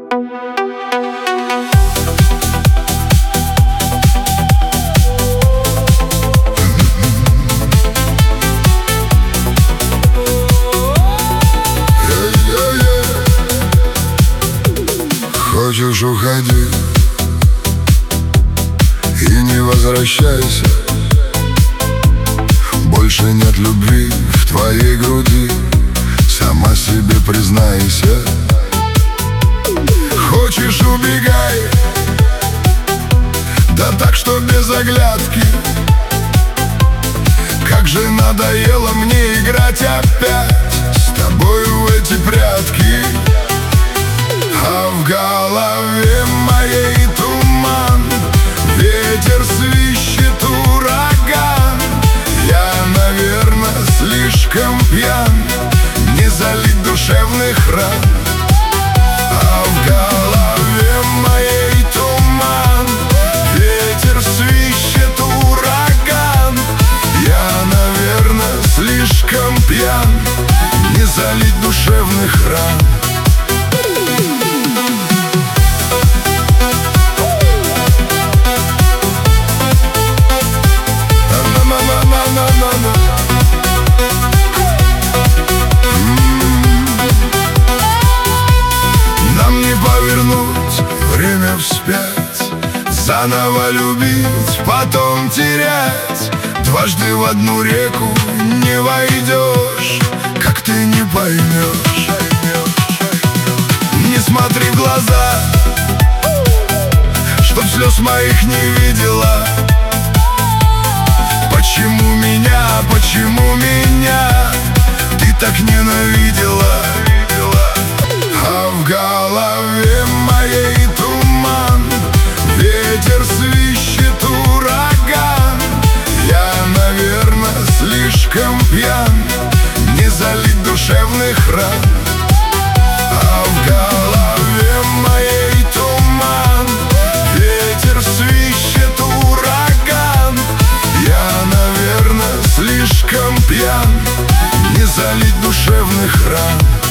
Хочешь, уходи и не возвращайся. Больше нет любви в твоей груди, сама себе признайся. Хочешь, убегай, да так, что без оглядки. Как же надоело мне играть опять с тобою в эти прятки. А в голове моей туман, ветер свищет, ураган. Я, наверное, слишком пьян не залить душевных ран. А в голове моей туман, ветер свищет, ураган. Я, наверное, слишком пьян не залить душевных ран. Нам не повернуть время вспять, заново любить, потом терять. Дважды в одну реку не войдешь, как ты не поймешь. Не смотри в глаза, чтоб слез моих не видела. Почему меня ты так ненавидела? А в голове моей туман, ветер свищет, ураган. Я, наверное, слишком пьян не залить душевных ран. А в голове моей туман, ветер свищет, ураган. Я, наверное, слишком пьян не залить душевных ран.